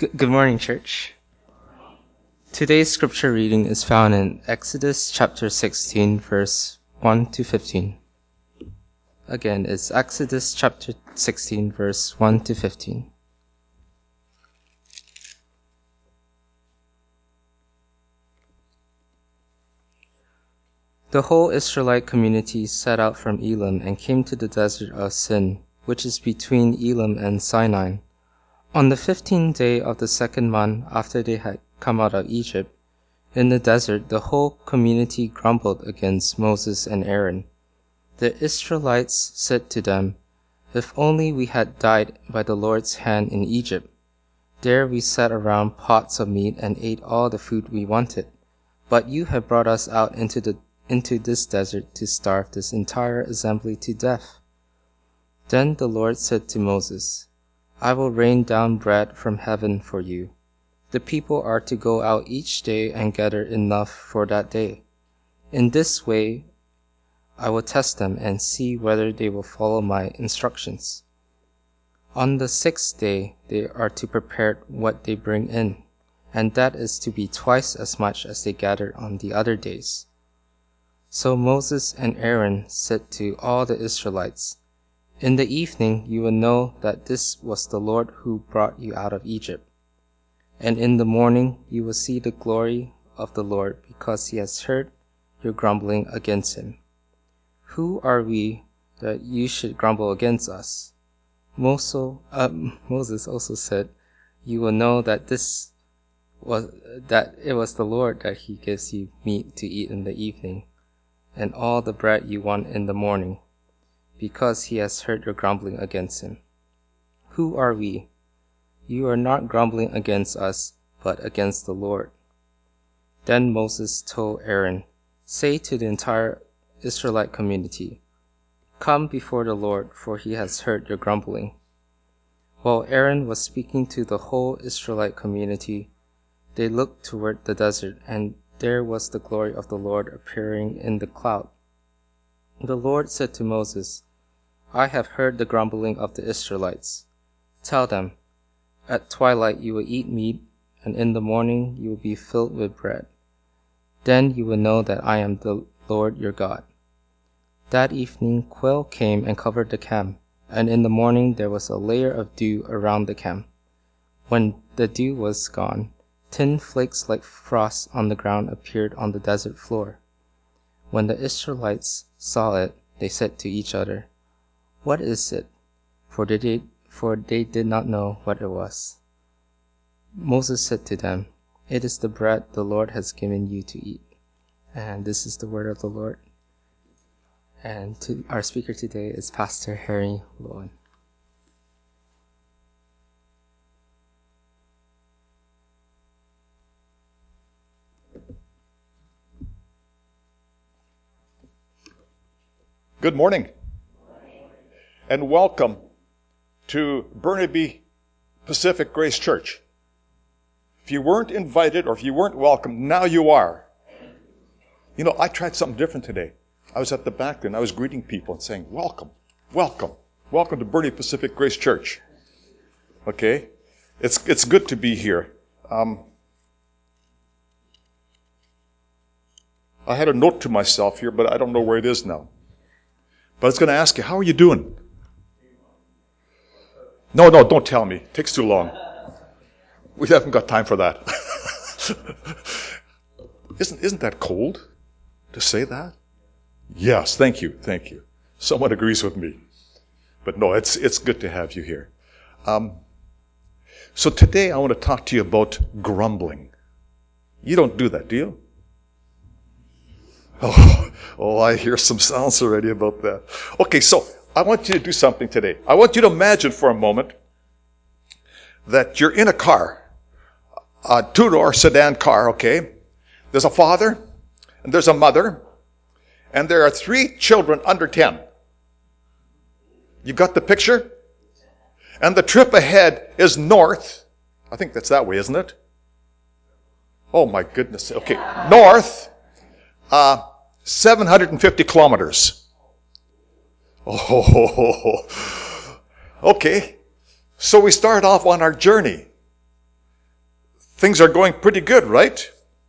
Good morning, church. Today's scripture reading is found in Exodus chapter 16, verse 1 to 15. Again, it's Exodus chapter 16, verse 1 to 15. The whole Israelite community set out from Elim and came to the desert of Sin, which is between Elim and Sinai. On the 15th day of the second month after they had come out of Egypt, in the desert the whole community grumbled against Moses and Aaron. The Israelites said to them, "If only we had died by the Lord's hand in Egypt. There we sat around pots of meat and ate all the food we wanted. But you have brought us out into this desert to starve this entire assembly to death." Then the Lord said to Moses, "I will rain down bread from heaven for you. The people are to go out each day and gather enough for that day. In this way I will test them and see whether they will follow my instructions. On the 6th day they are to prepare what they bring in, and that is to be twice as much as they gathered on the other days." So Moses and Aaron said to all the Israelites, "In the evening you will know that this was the Lord who brought you out of Egypt. And in the morning you will see the glory of the Lord, because he has heard your grumbling against him. Who are we that you should grumble against us?" Moses also said, "You will know that it was the Lord that he gives you meat to eat in the evening, and all the bread you want in the morning, because he has heard your grumbling against him. Who are we? You are not grumbling against us, but against the Lord." Then Moses told Aaron, "Say to the entire Israelite community, 'Come before the Lord, for he has heard your grumbling.'" While Aaron was speaking to the whole Israelite community, they looked toward the desert, and there was the glory of the Lord appearing in the cloud. The Lord said to Moses, "I have heard the grumbling of the Israelites. Tell them, at twilight you will eat meat, and in the morning you will be filled with bread. Then you will know that I am the Lord your God." That evening quail came and covered the camp, and in the morning there was a layer of dew around the camp. When the dew was gone, thin flakes like frost on the ground appeared on the desert floor. When the Israelites saw it, they said to each other, "What is it?" For they did not know what it was. Moses said to them, "It is the bread the Lord has given you to eat." And this is the word of the Lord. And our speaker today is Pastor Harry Lowen. Good morning, and welcome to Burnaby Pacific Grace Church. If you weren't invited or if you weren't welcome, now you are. You know, I tried something different today. I was at the back there and I was greeting people and saying, "Welcome, welcome, welcome to Burnaby Pacific Grace Church." Okay? It's good to be here. I had a note to myself here, but I don't know where it is now. But I was going to ask you, how are you doing? No, don't tell me. It takes too long. We haven't got time for that. Isn't that cold to say that? Yes, thank you. Someone agrees with me. But no, it's good to have you here. So today I want to talk to you about grumbling. You don't do that, do you? Oh, I hear some sounds already about that. Okay, so I want you to do something today. I want you to imagine for a moment that you're in a car, a two-door sedan car, okay? There's a father, and there's a mother, and there are 3 children under 10. You got the picture? And the trip ahead is north. I think that's that way, isn't it? Oh my goodness. Okay, north, 750 kilometers. Oh, okay. So we start off on our journey. things are going pretty good, right?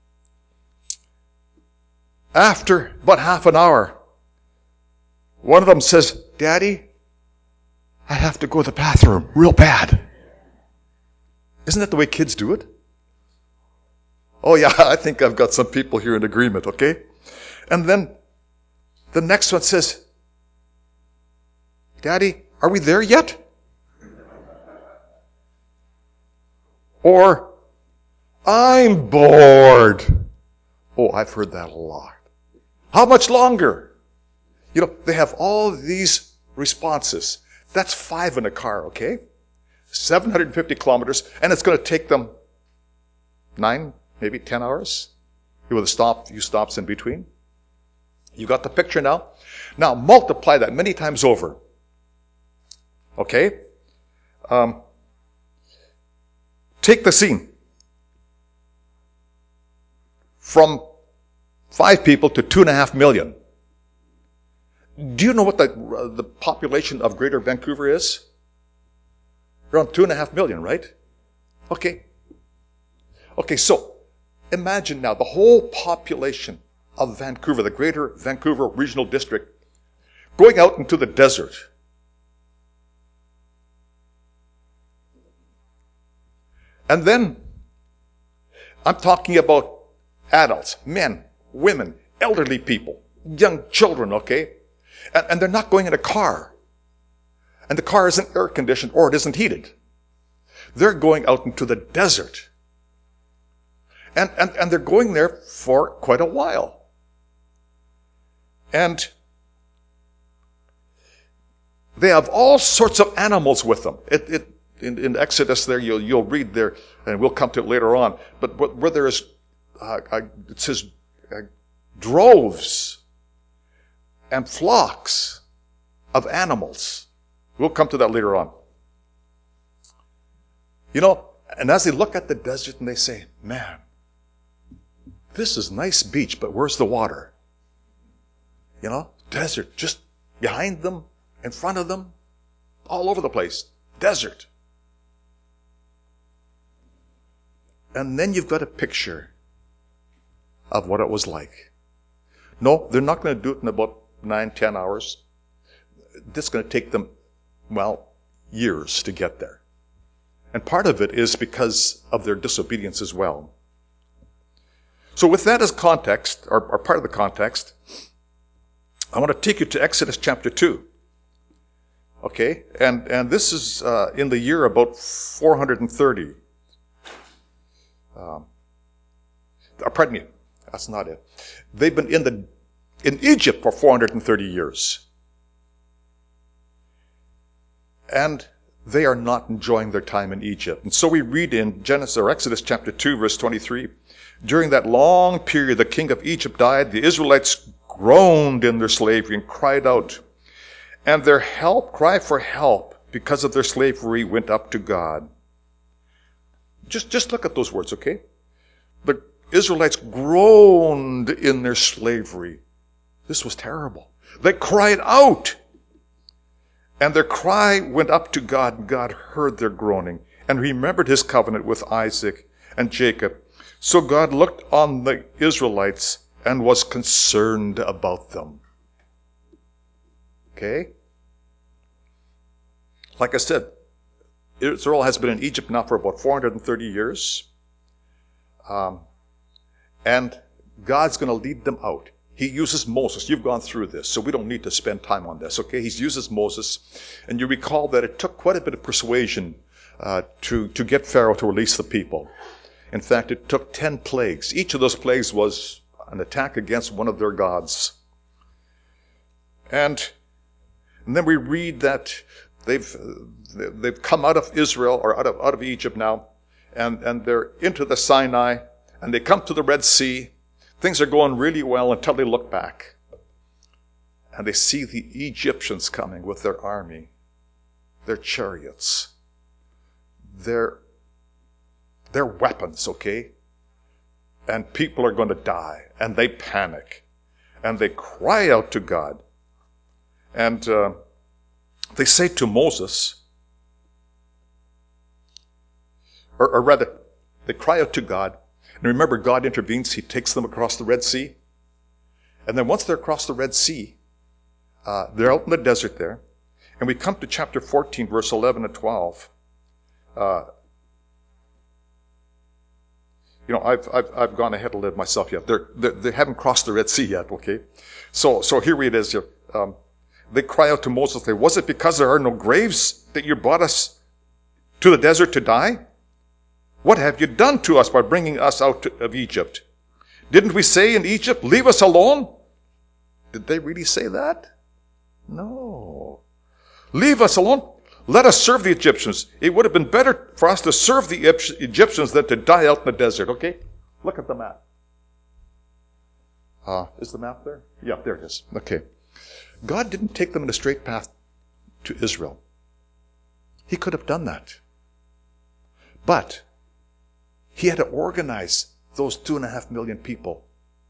After about half an hour, one of them says, Daddy, I have to go to the bathroom real bad. Isn't that the way kids do it? Oh yeah, I think I've got some people here in agreement, okay? And then the next one says, Daddy, are we there yet? Or, I'm bored. Oh, I've heard that a lot. How much longer? You know, they have all these responses. That's 5 in a car, okay? 750 kilometers, and it's going to take them 9, maybe 10 hours. With a few stops in between. You got the picture now? Now multiply that many times over. Okay? Take the scene. From 5 people to 2.5 million. Do you know what the population of Greater Vancouver is? Around 2.5 million, right? Okay. Okay, so imagine now the whole population of Vancouver, the Greater Vancouver Regional District, going out into the desert. And then, I'm talking about adults, men, women, elderly people, young children, okay? And they're not going in a car. And the car isn't air conditioned or it isn't heated. They're going out into the desert. And they're going there for quite a while. And they have all sorts of animals with them. In Exodus there, you'll read there, and we'll come to it later on, but where there is, it says, droves and flocks of animals. We'll come to that later on. You know, and as they look at the desert and they say, man, this is nice beach, but where's the water? You know, desert, just behind them, in front of them, all over the place. Desert. And then you've got a picture of what it was like. No, they're not going to do it in about 9, 10 hours. This is going to take them, well, years to get there. And part of it is because of their disobedience as well. So with that as context, or part of the context, I want to take you to Exodus chapter 2. Okay? And this is in the year about 430. Pardon me, that's not it. They've been in Egypt for 430 years. And they are not enjoying their time in Egypt. And so we read in Exodus chapter 2, verse 23, during that long period, the king of Egypt died. The Israelites groaned in their slavery and cried out. And their cry for help because of their slavery went up to God. Just look at those words, okay? The Israelites groaned in their slavery. This was terrible. They cried out. And their cry went up to God, and God heard their groaning and remembered his covenant with Isaac and Jacob. So God looked on the Israelites and was concerned about them. Okay? Like I said, Israel has been in Egypt now for about 430 years. And God's going to lead them out. He uses Moses. You've gone through this, so we don't need to spend time on this, okay? He uses Moses. And you recall that it took quite a bit of persuasion to get Pharaoh to release the people. In fact, it took 10 plagues. Each of those plagues was an attack against one of their gods. And then we read that they've come out of Israel, or out of Egypt now, and they're into the Sinai, and they come to the Red Sea. Things are going really well until they look back. And they see the Egyptians coming with their army, their chariots, their weapons, okay? And people are going to die. And they panic. And they cry out to God. And they say to Moses, or rather, They cry out to God. And remember, God intervenes. He takes them across the Red Sea. And then once they're across the Red Sea, they're out in the desert there. And we come to chapter 14, verse 11 and 12. I've gone ahead a little myself yet. They haven't crossed the Red Sea yet, okay? So here it is. They cry out to Moses, was it because there are no graves that you brought us to the desert to die? What have you done to us by bringing us out of Egypt? Didn't we say in Egypt, leave us alone? Did they really say that? No. Leave us alone. Let us serve the Egyptians. It would have been better for us to serve the Egyptians than to die out in the desert. Okay? Look at the map. Is the map there? Yeah, there it is. Okay. God didn't take them in a straight path to Israel. He could have done that. But he had to organize those 2.5 million people.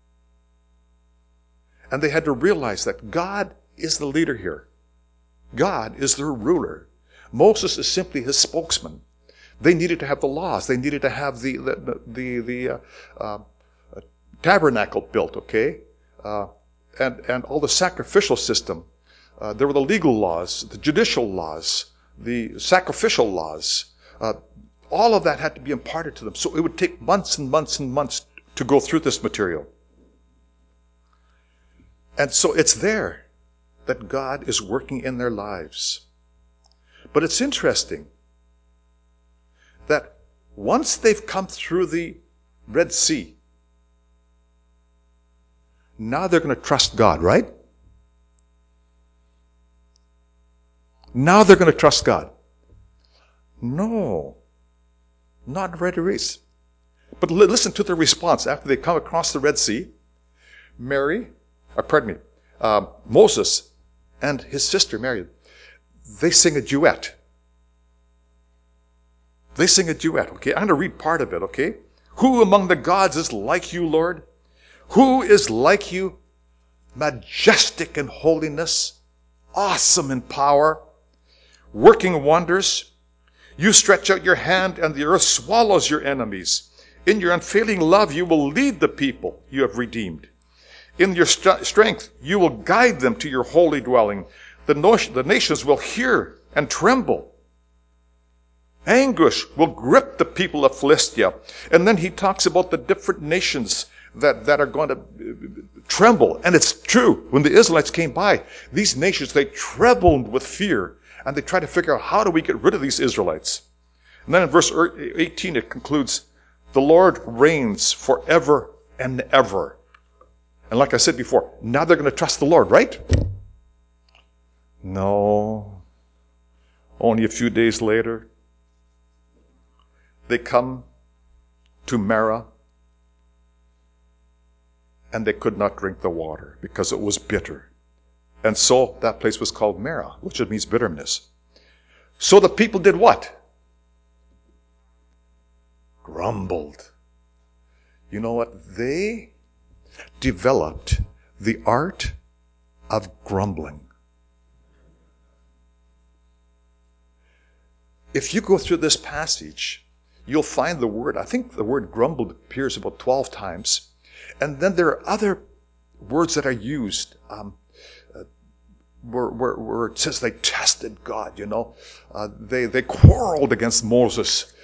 And they had to realize that God is the leader here. God is their ruler. Moses is simply his spokesman. They needed to have the laws. They needed to have the tabernacle built, okay? And all the sacrificial system. There were the legal laws, the judicial laws, the sacrificial laws. All of that had to be imparted to them. So it would take months and months and months to go through this material. And so it's there that God is working in their lives. But it's interesting that once they've come through the Red Sea, now they're going to trust God, right? Now they're going to trust God. No, not right away. But listen to their response after they come across the Red Sea. Moses and his sister Mary, they sing a duet. They sing a duet, okay? I'm going to read part of it, okay? Who among the gods is like you, Lord? Who is like you? Majestic in holiness, awesome in power, working wonders. You stretch out your hand and the earth swallows your enemies. In your unfailing love, you will lead the people you have redeemed. In your strength, you will guide them to your holy dwelling. The nations will hear and tremble. Anguish will grip the people of Philistia. And then he talks about the different nations that are going to tremble. And it's true. When the Israelites came by, these nations, they trembled with fear. And they tried to figure out, how do we get rid of these Israelites? And then in verse 18, it concludes, the Lord reigns forever and ever. And like I said before, now they're going to trust the Lord, right? No. Only a few days later, they come to Marah, and they could not drink the water because it was bitter. And so that place was called Marah, which means bitterness. So the people did what? Grumbled. You know what? They developed the art of grumbling. If you go through this passage, you'll find the word, I think the word grumbled appears about 12 times. And then there are other words that are used where it says they tested God, you know. They quarreled against Moses.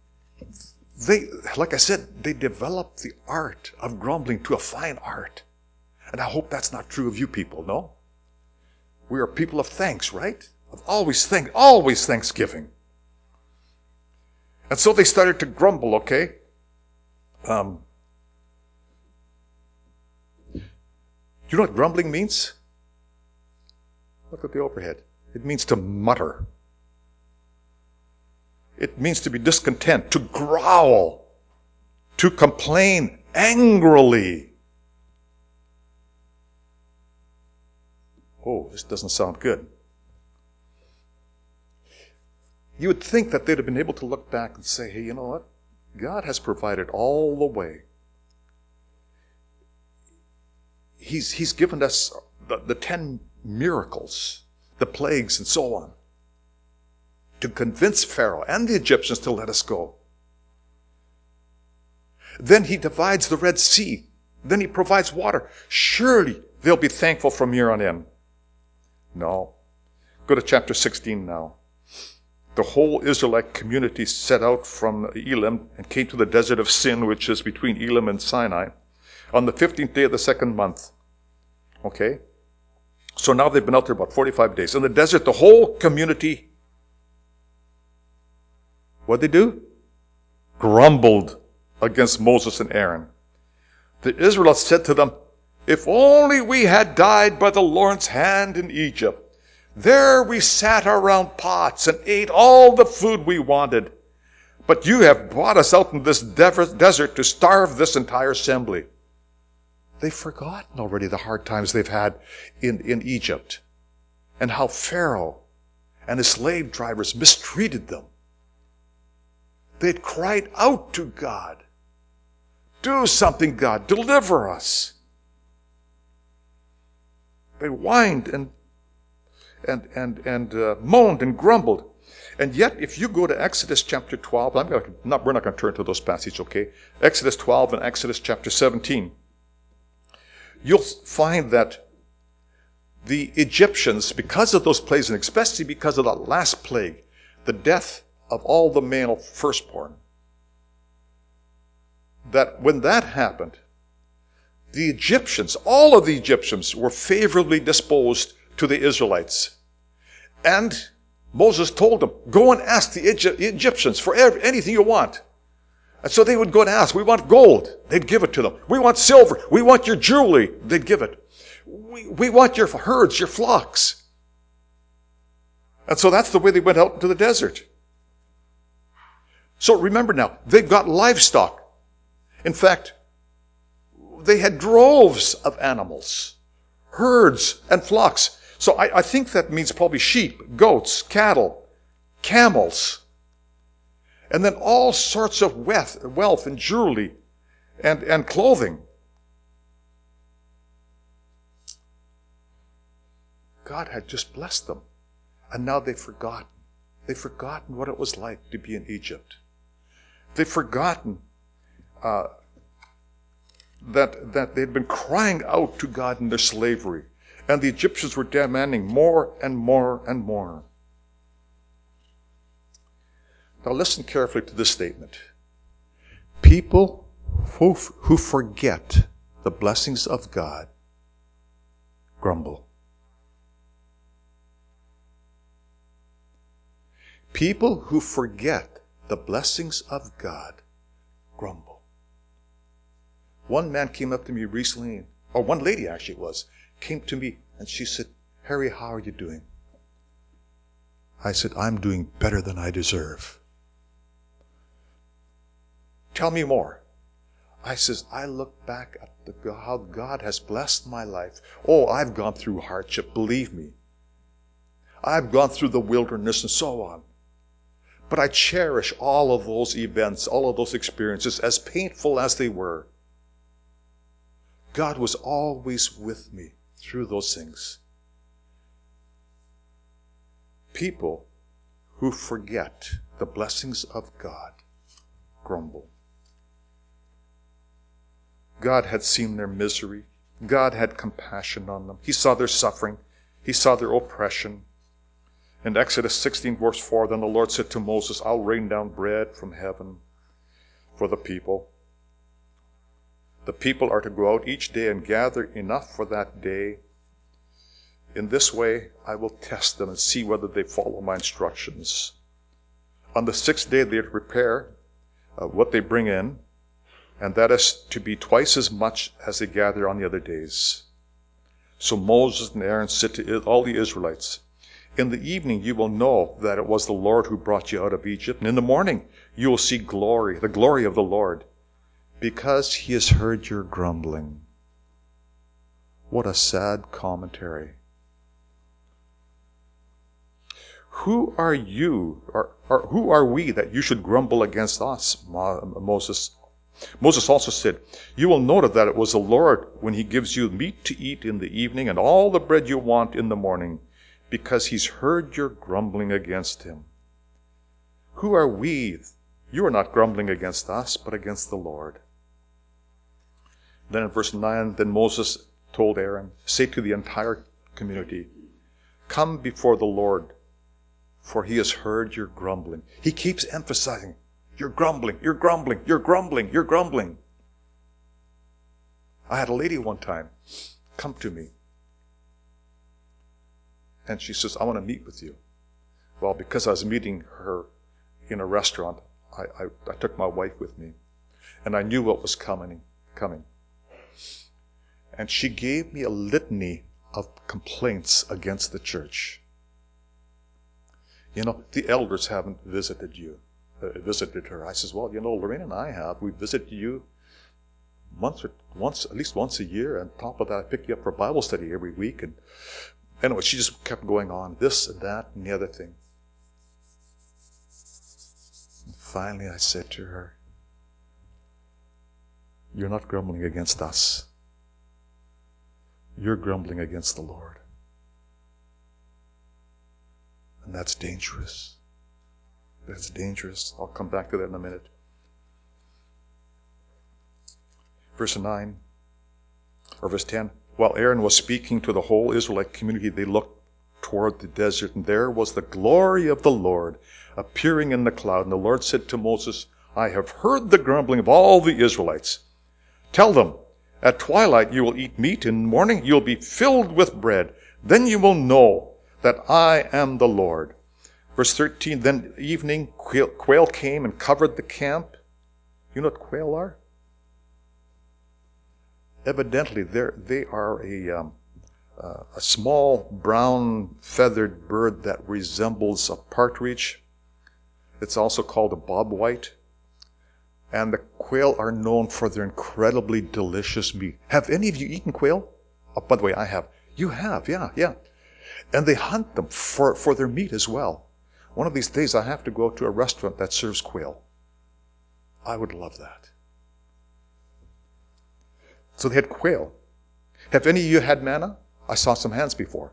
Like I said, they developed the art of grumbling to a fine art. And I hope that's not true of you people, no? We are people of thanks, right? Of always thanksgiving. And so they started to grumble, okay? You know what grumbling means? Look at the overhead. It means to mutter. It means to be discontent, to growl, to complain angrily. Oh, this doesn't sound good. You would think that they'd have been able to look back and say, hey, you know what? God has provided all the way. He's given us the 10 miracles, the plagues and so on, to convince Pharaoh and the Egyptians to let us go. Then he divides the Red Sea. Then he provides water. Surely they'll be thankful from here on in. No. Go to chapter 16 now. The whole Israelite community set out from Elim and came to the desert of Sin, which is between Elim and Sinai, on the 15th day of the second month. Okay? So now they've been out there about 45 days. In the desert, the whole community, what'd they do? Grumbled against Moses and Aaron. The Israelites said to them, if only we had died by the Lord's hand in Egypt. There we sat around pots and ate all the food we wanted. But you have brought us out in this desert to starve this entire assembly. They've forgotten already the hard times they've had in Egypt, and how Pharaoh and his slave drivers mistreated them. They'd cried out to God, do something, God, deliver us. They whined and moaned and grumbled. And yet, if you go to Exodus chapter 12, we're not going to turn to those passages, okay? Exodus 12 and Exodus chapter 17, you'll find that the Egyptians, because of those plagues, and especially because of the last plague, the death of all the male firstborn, that when that happened, the Egyptians, all of the Egyptians, were favorably disposed to the Israelites. And Moses told them, go and ask the Egyptians for anything you want. And so they would go and ask, we want gold. They'd give it to them. We want silver. We want your jewelry. They'd give it. We want your herds, your flocks. And so that's the way they went out into the desert. So remember now, they've got livestock. In fact, they had droves of animals, herds and flocks. So I think that means probably sheep, goats, cattle, camels, and then all sorts of wealth and jewelry and clothing. God had just blessed them, and now they've forgotten. They've forgotten what it was like to be in Egypt. They've forgotten that they'd been crying out to God in their slavery, and the Egyptians were demanding more and more and more. Now listen carefully to this statement. People who forget the blessings of God grumble. People who forget the blessings of God grumble. One man came up to me recently, or one lady actually it was, came to me and she said, Harry, how are you doing? I said, I'm doing better than I deserve. Tell me more. I says, I look back at how God has blessed my life. Oh, I've gone through hardship, believe me. I've gone through the wilderness and so on. But I cherish all of those events, all of those experiences, as painful as they were. God was always with me through those things. People who forget the blessings of God grumble. God had seen their misery. God had compassion on them. He saw their suffering. He saw their oppression. In Exodus 16, verse 4, then the Lord said to Moses, I'll rain down bread from heaven for the people. The people are to go out each day and gather enough for that day. In this way, I will test them and see whether they follow my instructions. On the sixth day, they are to prepare what they bring in, and that is to be twice as much as they gather on the other days. So Moses and Aaron said to all the Israelites, in the evening you will know that it was the Lord who brought you out of Egypt, and in the morning you will see glory, the glory of the Lord, because he has heard your grumbling. What a sad commentary. Who are you, or who are we that you should grumble against us, Moses? Moses also said, you will note that it was the Lord when he gives you meat to eat in the evening and all the bread you want in the morning, because he's heard your grumbling against him. Who are we? You are not grumbling against us, but against the Lord. Then in verse 9, then Moses told Aaron, say to the entire community, come before the Lord, for he has heard your grumbling. He keeps emphasizing, you're grumbling, you're grumbling, you're grumbling, you're grumbling. I had a lady one time come to me, and she says, I want to meet with you. Well, because I was meeting her in a restaurant, I took my wife with me, and I knew what was coming. And she gave me a litany of complaints against the church. You know, the elders haven't visited her. I says, well, you know, Lorraine and I have. We visit you at least once a year. And on top of that, I pick you up for Bible study every week. And anyway, she just kept going on, this and that and the other thing. And finally, I said to her, you're not grumbling against us. You're grumbling against the Lord. And that's dangerous. That's dangerous. I'll come back to that in a minute. Verse 9, or verse 10. While Aaron was speaking to the whole Israelite community, they looked toward the desert, and there was the glory of the Lord appearing in the cloud. And the Lord said to Moses, I have heard the grumbling of all the Israelites. Tell them, at twilight you will eat meat, in the morning you will be filled with bread. Then you will know that I am the Lord. Verse 13, then evening quail came and covered the camp. You know what quail are? Evidently, they are a small brown feathered bird that resembles a partridge. It's also called a bobwhite. And the quail are known for their incredibly delicious meat. Have any of you eaten quail? Oh, by the way, I have. You have, yeah. And they hunt them for their meat as well. One of these days I have to go to a restaurant that serves quail. I would love that. So they had quail. Have any of you had manna? I saw some hands before.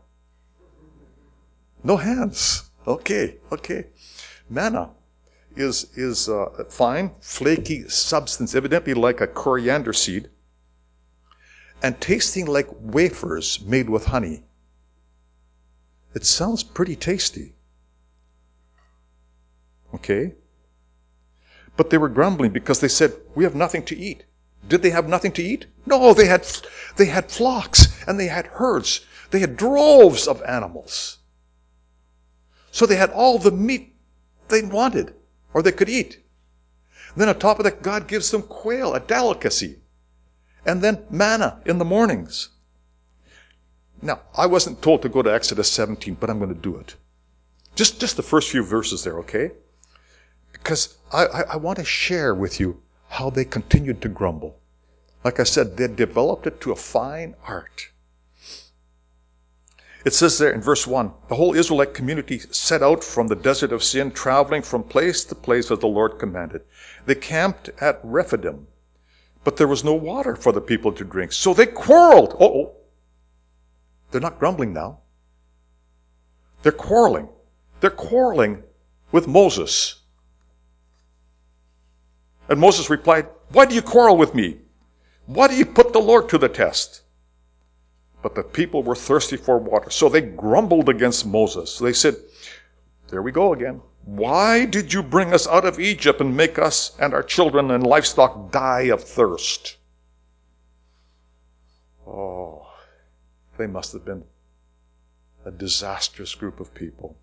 No hands. Okay. Manna is a fine, flaky substance, evidently like a coriander seed, and tasting like wafers made with honey. It sounds pretty tasty. Okay? But they were grumbling because they said, we have nothing to eat. Did they have nothing to eat? No, they had flocks and they had herds. They had droves of animals. So they had all the meat they wanted or they could eat. And then on top of that, God gives them quail, a delicacy. And then manna in the mornings. Now, I wasn't told to go to Exodus 17, but I'm going to do it. Just the first few verses there, okay? Because I want to share with you how they continued to grumble. Like I said, they developed it to a fine art. It says there in verse 1, the whole Israelite community set out from the desert of Sin, traveling from place to place as the Lord commanded. They camped at Rephidim, but there was no water for the people to drink. So they quarreled. They're not grumbling now. They're quarreling. They're quarreling with Moses. And Moses replied, why do you quarrel with me? Why do you put the Lord to the test? But the people were thirsty for water, so they grumbled against Moses. They said, there we go again. Why did you bring us out of Egypt and make us and our children and livestock die of thirst? Oh, they must have been a disastrous group of people.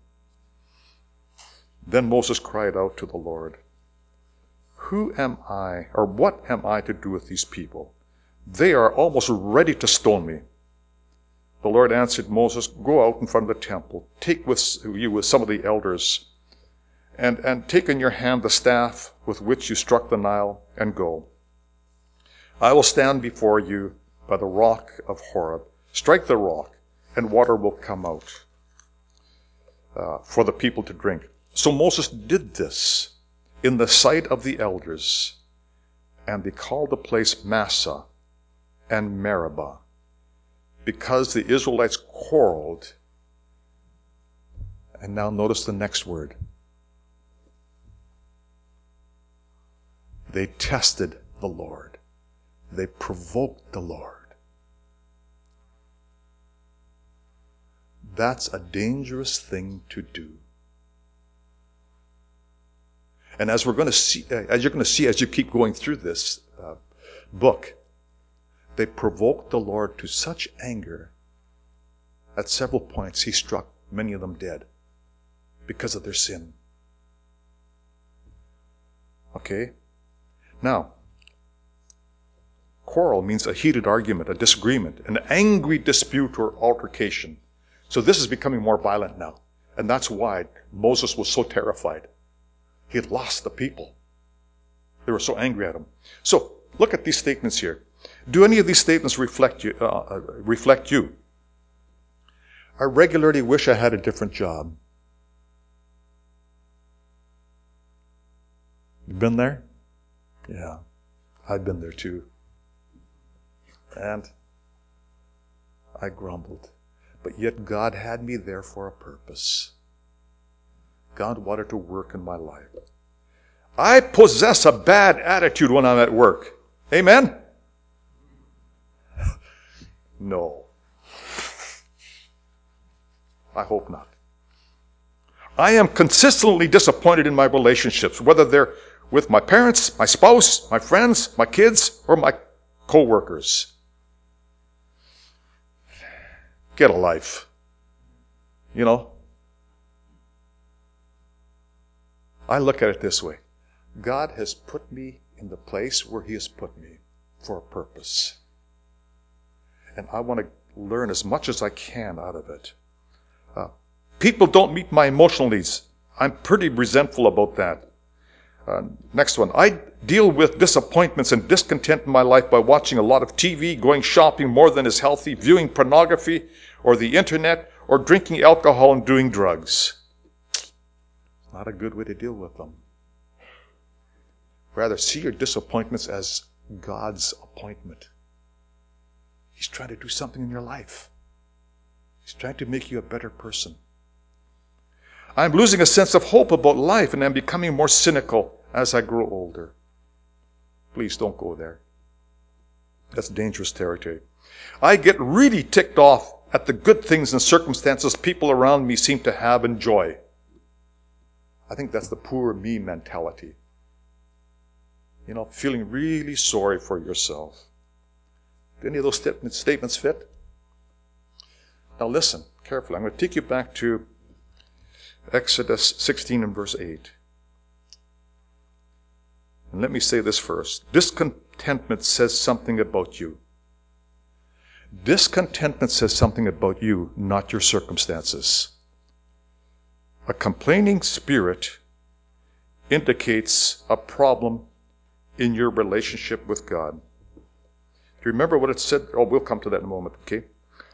Then Moses cried out to the Lord, who am I, or what am I to do with these people? They are almost ready to stone me. The Lord answered Moses, go out in front of the temple, take with you some of the elders, and take in your hand the staff with which you struck the Nile, and go. I will stand before you by the rock of Horeb. Strike the rock, and water will come out for the people to drink. So Moses did this in the sight of the elders, and they called the place Massah and Meribah, because the Israelites quarreled. And now notice the next word. They tested the Lord. They provoked the Lord. That's a dangerous thing to do. And as you're going to see as you keep going through this book, they provoked the Lord to such anger. At several points, he struck many of them dead because of their sin. Okay? Now, quarrel means a heated argument, a disagreement, an angry dispute or altercation. So this is becoming more violent now. And that's why Moses was so terrified. He had lost the people. They were so angry at him. So, look at these statements here. Do any of these statements reflect you? I regularly wish I had a different job. You been there? Yeah, I've been there too. And I grumbled. But yet God had me there for a purpose. God wanted to work in my life. I possess a bad attitude when I'm at work. Amen? No. I hope not. I am consistently disappointed in my relationships, whether they're with my parents, my spouse, my friends, my kids, or my co-workers. Get a life. You know? I look at it this way. God has put me in the place where He has put me for a purpose. And I want to learn as much as I can out of it. People don't meet my emotional needs. I'm pretty resentful about that. Next one. I deal with disappointments and discontent in my life by watching a lot of TV, going shopping more than is healthy, viewing pornography or the internet, or drinking alcohol and doing drugs. Not a good way to deal with them. Rather, see your disappointments as God's appointment. He's trying to do something in your life. He's trying to make you a better person. I'm losing a sense of hope about life, and I'm becoming more cynical as I grow older. Please don't go there. That's dangerous territory. I get really ticked off at the good things and circumstances people around me seem to have and enjoy. I think that's the poor me mentality. You know, feeling really sorry for yourself. Do any of those statements fit? Now listen carefully. I'm going to take you back to Exodus 16 and verse 8. And let me say this first. Discontentment says something about you. Discontentment says something about you, not your circumstances. A complaining spirit indicates a problem in your relationship with God. Do you remember what it said? Oh, we'll come to that in a moment, okay?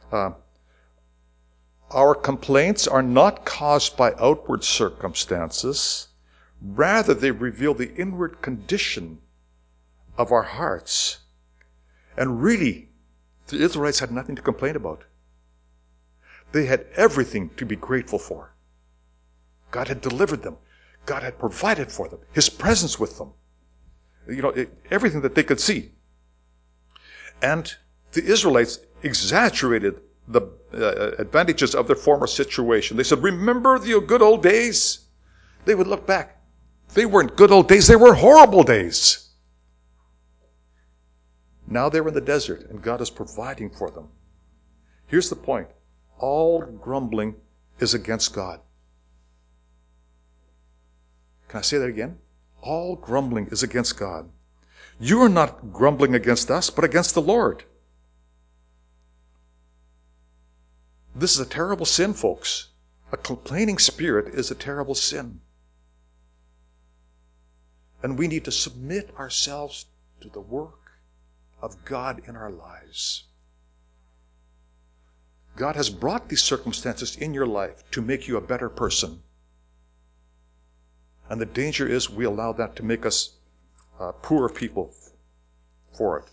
Our complaints are not caused by outward circumstances. Rather, they reveal the inward condition of our hearts. And really, the Israelites had nothing to complain about. They had everything to be grateful for. God had delivered them. God had provided for them. His presence with them. You know, everything that they could see. And the Israelites exaggerated the advantages of their former situation. They said, remember the good old days? They would look back. They weren't good old days. They were horrible days. Now they're in the desert, and God is providing for them. Here's the point. All grumbling is against God. Can I say that again? All grumbling is against God. You are not grumbling against us, but against the Lord. This is a terrible sin, folks. A complaining spirit is a terrible sin. And we need to submit ourselves to the work of God in our lives. God has brought these circumstances in your life to make you a better person. And the danger is we allow that to make us poor people for it.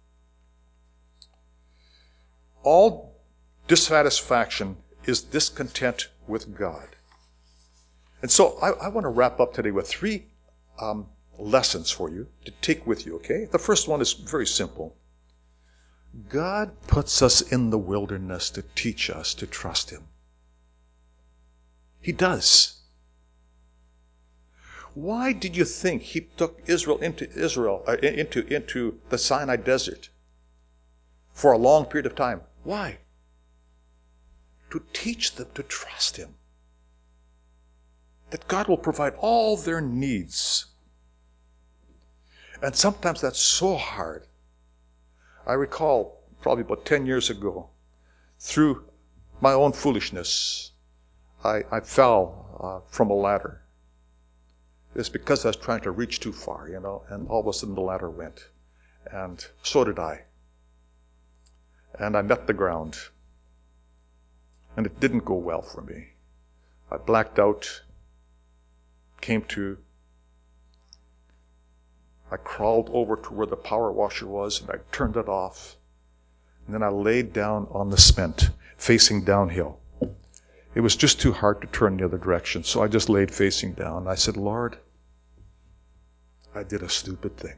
All dissatisfaction is discontent with God. And so I want to wrap up today with three lessons for you to take with you, okay? The first one is very simple. God puts us in the wilderness to teach us to trust Him. He does. Why did you think He took Israel into the Sinai desert for a long period of time? Why? To teach them to trust Him. That God will provide all their needs. And sometimes that's so hard. I recall probably about 10 years ago, through my own foolishness, I fell from a ladder. It's because I was trying to reach too far, and all of a sudden the ladder went. And so did I. And I met the ground. And it didn't go well for me. I blacked out, came to. I crawled over to where the power washer was, and I turned it off. And then I laid down on the cement, facing downhill. It was just too hard to turn the other direction, so I just laid facing down. I said, Lord, I did a stupid thing.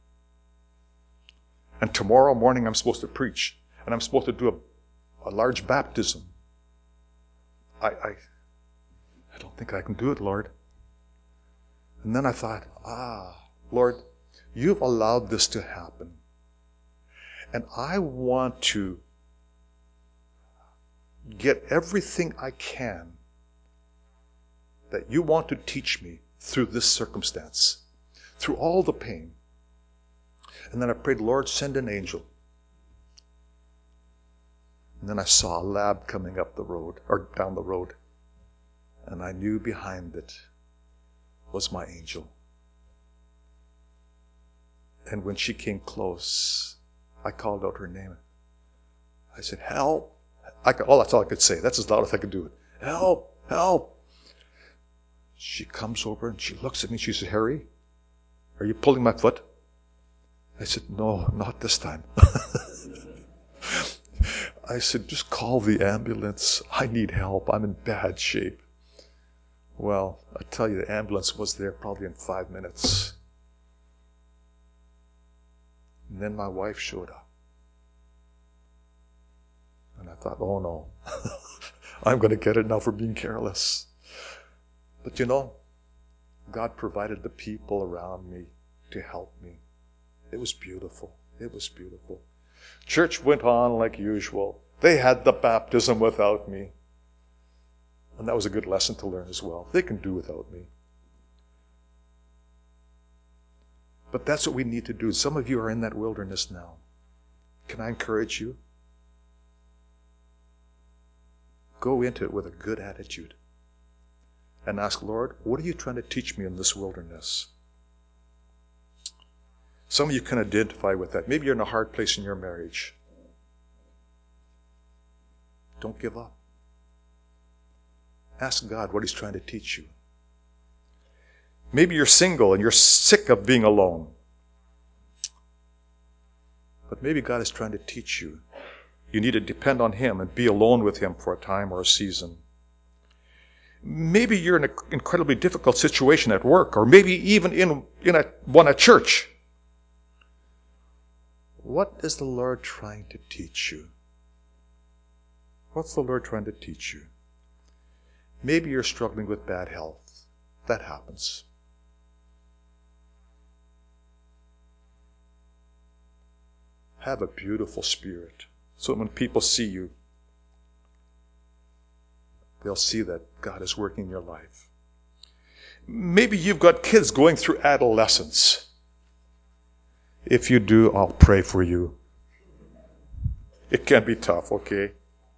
And tomorrow morning I'm supposed to preach, and I'm supposed to do a large baptism. I don't think I can do it, Lord. And then I thought, Lord, You've allowed this to happen. And I want to get everything I can that You want to teach me through this circumstance, through all the pain. And then I prayed, Lord, send an angel. And then I saw a lab coming up the road, or down the road. And I knew behind it was my angel. And when she came close, I called out her name. I said, help. That's all I could say. That's as loud as I could do it. Help, help. She comes over and she looks at me. She says, Harry, are you pulling my foot? I said, no, not this time. I said, just call the ambulance. I need help. I'm in bad shape. Well, I tell you, the ambulance was there probably in 5 minutes. And then my wife showed up. And I thought, oh no, I'm going to get it now for being careless. But God provided the people around me to help me. It was beautiful. It was beautiful. Church went on like usual. They had the baptism without me. And that was a good lesson to learn as well. They can do without me. But that's what we need to do. Some of you are in that wilderness now. Can I encourage you? Go into it with a good attitude. And ask, Lord, what are You trying to teach me in this wilderness? Some of you can identify with that. Maybe you're in a hard place in your marriage. Don't give up. Ask God what He's trying to teach you. Maybe you're single and you're sick of being alone. But maybe God is trying to teach you. You need to depend on Him and be alone with Him for a time or a season. Maybe you're in an incredibly difficult situation at work, or maybe even in one at church. What is the Lord trying to teach you? What's the Lord trying to teach you? Maybe you're struggling with bad health. That happens. Have a beautiful spirit, so when people see you, they'll see that God is working in your life. Maybe you've got kids going through adolescence. If you do, I'll pray for you. It can be tough, okay?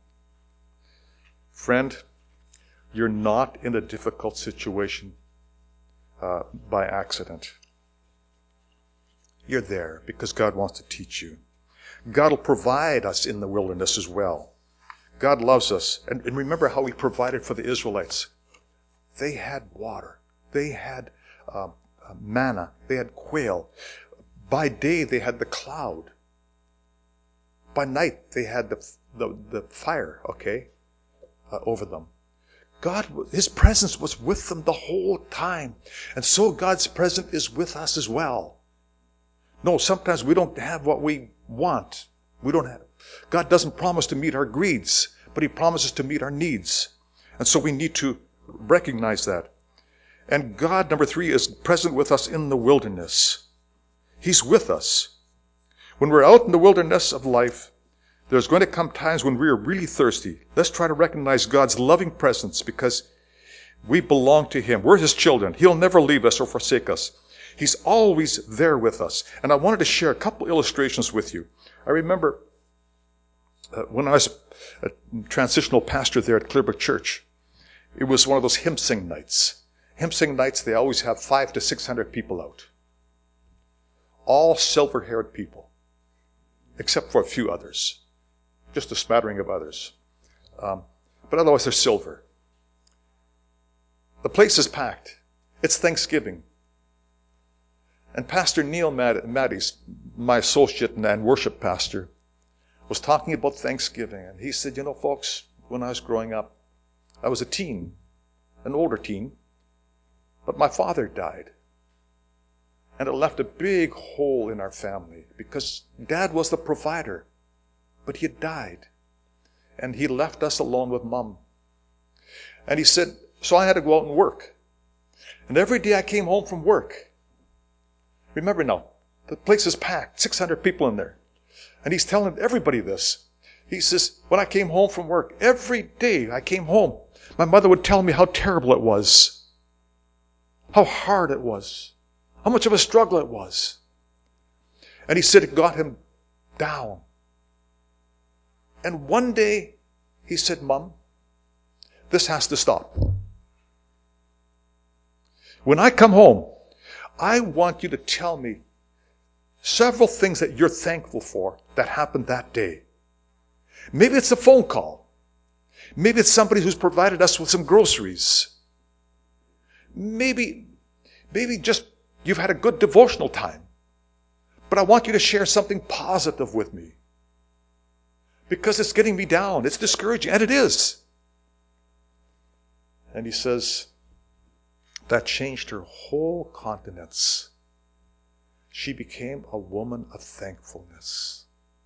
Friend, you're not in a difficult situation by accident. You're there because God wants to teach you. God will provide us in the wilderness as well. God loves us. And remember how He provided for the Israelites. They had water. They had manna. They had quail. By day they had the cloud. By night they had the fire, over them. His presence was with them the whole time. And so God's presence is with us as well. No, sometimes we don't have what we want. God doesn't promise to meet our greeds, but He promises to meet our needs. And so we need to recognize that. And God, number 3, is present with us in the wilderness. He's with us. When we're out in the wilderness of life, there's going to come times when we are really thirsty. Let's try to recognize God's loving presence because we belong to Him. We're His children. He'll never leave us or forsake us. He's always there with us. And I wanted to share a couple illustrations with you. I remember when I was a transitional pastor there at Clearbrook Church, it was one of those hymn sing nights. Hymn sing nights, they always have 500 to 600 people out. All silver-haired people, except for a few others. Just a smattering of others. But otherwise they're silver. The place is packed. It's Thanksgiving. And Pastor Neil Mattis, my associate and worship pastor, was talking about Thanksgiving. And he said, folks, when I was growing up, I was a teen, an older teen, but my father died. And it left a big hole in our family because Dad was the provider. But he had died. And he left us alone with Mom. And he said, so I had to go out and work. And every day I came home from work. Remember now, the place is packed, 600 people in there. And he's telling everybody this. He says, when I came home from work, every day I came home, my mother would tell me how terrible it was. How hard it was. How much of a struggle it was. And he said it got him down. And one day, he said, Mom, this has to stop. When I come home, I want you to tell me several things that you're thankful for that happened that day. Maybe it's a phone call. Maybe it's somebody who's provided us with some groceries. Maybe just you've had a good devotional time. But I want you to share something positive with me. Because it's getting me down. It's discouraging. And it is. And he says, that changed her whole countenance. She became a woman of thankfulness.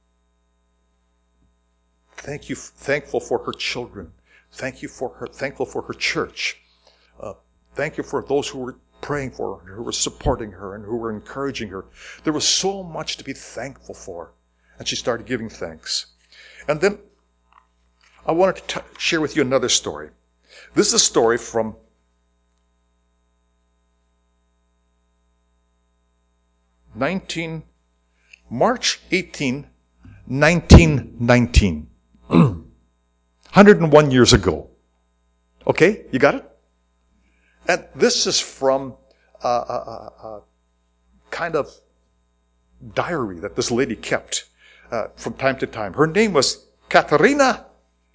Thankful for her children. Thankful for her church. Thank you for those who were praying for her, who were supporting her, and who were encouraging her. There was so much to be thankful for. And she started giving thanks. And then I wanted to share with you another story. This is a story from March 18, 1919. 101 years ago. Okay, you got it? And this is from a kind of diary that this lady kept from time to time. Her name was Katarina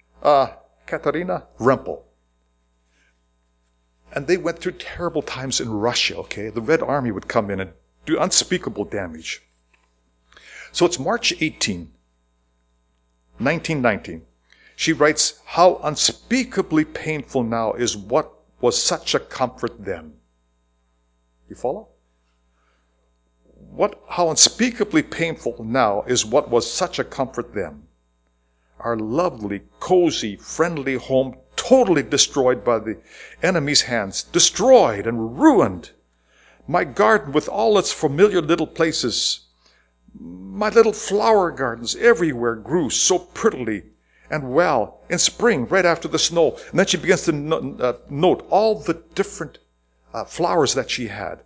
Rempel. And they went through terrible times in Russia, okay? The Red Army would come in and do unspeakable damage. So it's March 18, 1919. She writes, how unspeakably painful now is what was such a comfort then. You follow? How unspeakably painful now is what was such a comfort then. Our lovely, cozy, friendly home totally destroyed by the enemy's hands. Destroyed and ruined. My garden with all its familiar little places. My little flower gardens everywhere grew so prettily and well in spring, right after the snow. And then she begins to note all the different flowers that she had.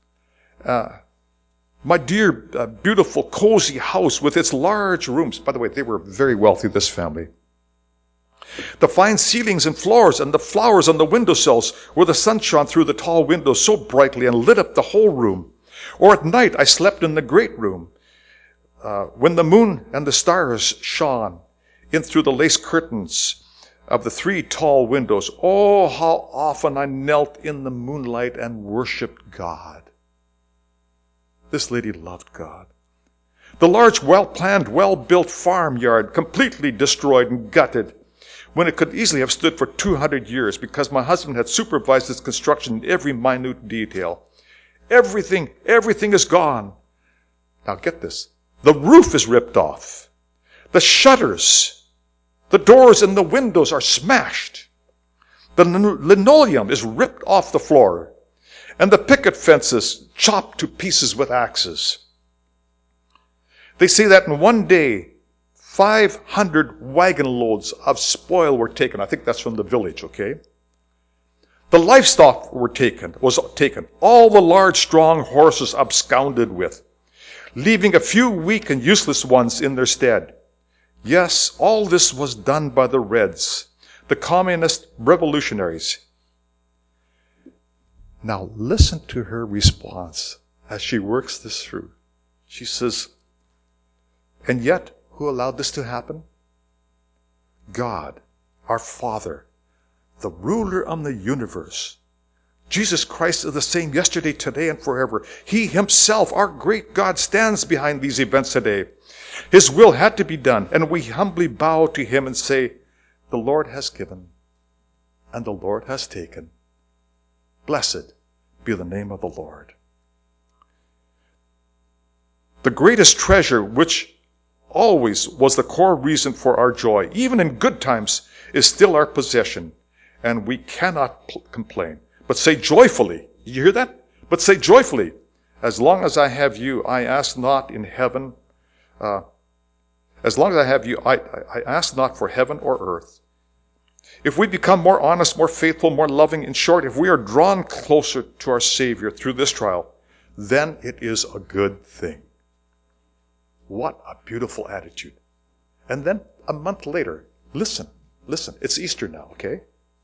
My dear, beautiful, cozy house with its large rooms. By the way, they were very wealthy, this family. The fine ceilings and floors and the flowers on the windowsills where the sun shone through the tall windows so brightly and lit up the whole room. Or at night I slept in the great room when the moon and the stars shone in through the lace curtains of the 3 tall windows. Oh, how often I knelt in the moonlight and worshiped God. This lady loved God. The large, well-planned, well-built farmyard completely destroyed and gutted when it could easily have stood for 200 years because my husband had supervised its construction in every minute detail. Everything is gone. Now get this. The roof is ripped off. The shutters, the doors and the windows are smashed. The linoleum is ripped off the floor. And the picket fences chopped to pieces with axes. They say that in one day, 500 wagon loads of spoil were taken. I think that's from the village, okay? The livestock was taken. All the large, strong horses absconded with, leaving a few weak and useless ones in their stead. Yes, all this was done by the Reds, the communist revolutionaries. Now listen to her response as she works this through. She says, and yet, who allowed this to happen? God, our Father, the ruler of the universe. Jesus Christ is the same yesterday, today, and forever. He himself, our great God, stands behind these events today. His will had to be done, and we humbly bow to him and say, the Lord has given, and the Lord has taken. Blessed be the name of the Lord. The greatest treasure, which always was the core reason for our joy, even in good times, is still our possession, and we cannot complain. But say joyfully, did you hear that? But say joyfully, as long as I have you, I ask not in heaven, as long as I have you, I ask not for heaven or earth. If we become more honest, more faithful, more loving, in short, if we are drawn closer to our Savior through this trial, then it is a good thing. What a beautiful attitude. And then a month later, listen, it's Easter now, okay?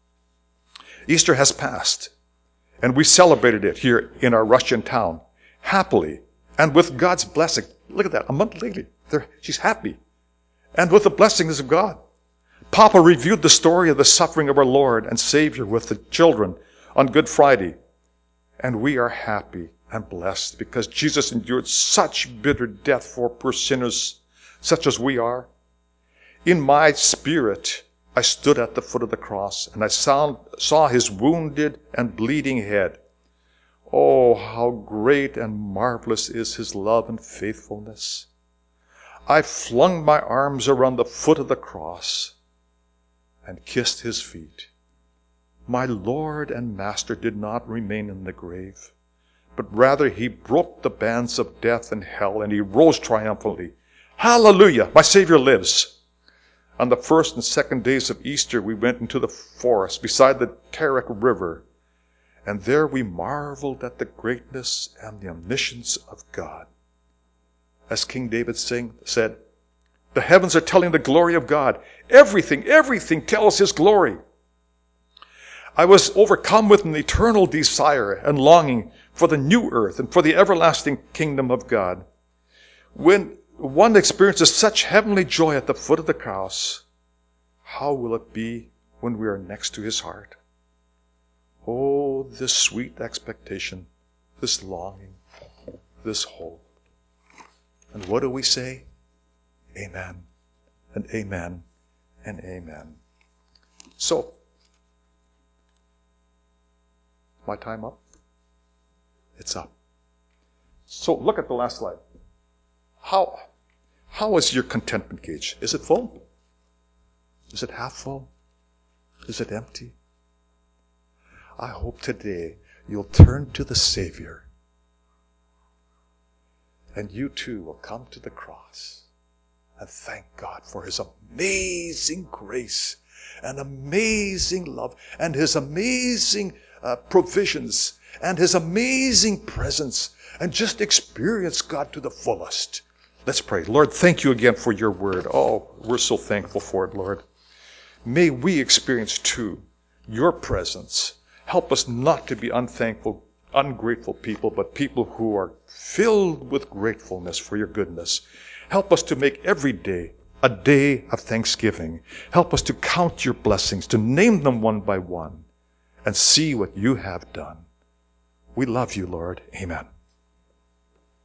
Easter has passed, and we celebrated it here in our Russian town, happily, and with God's blessing. Look at that, a month later, she's happy, and with the blessings of God. Papa reviewed the story of the suffering of our Lord and Savior with the children on Good Friday, and we are happy and blessed because Jesus endured such bitter death for poor sinners such as we are. In my spirit, I stood at the foot of the cross and I saw his wounded and bleeding head. Oh, how great and marvelous is his love and faithfulness. I flung my arms around the foot of the cross and kissed his feet. My Lord and Master did not remain in the grave, but rather he broke the bands of death and hell, and he rose triumphantly. Hallelujah! My Savior lives. On the first and second days of Easter, we went into the forest beside the Terek River, and there we marveled at the greatness and the omniscience of God. As King David said, the heavens are telling the glory of God. Everything tells his glory. I was overcome with an eternal desire and longing for the new earth and for the everlasting kingdom of God. When one experiences such heavenly joy at the foot of the cross, how will it be when we are next to his heart? Oh, this sweet expectation, this longing, this hope. And what do we say? Amen, and amen, and amen. So, my time up? It's up. So look at the last slide. How is your contentment gauge? Is it full? Is it half full? Is it empty? I hope today you'll turn to the Savior and you too will come to the cross and thank God for his amazing grace and amazing love and his amazing provisions and his amazing presence, and just experience God to the fullest. Let's pray. Lord, thank you again for your word. Oh, we're so thankful for it, Lord. May we experience too your presence. Help us not to be unthankful, ungrateful people, but people who are filled with gratefulness for your goodness. Help us to make every day a day of thanksgiving. Help us to count your blessings, to name them one by one, and see what you have done. We love you, Lord. Amen.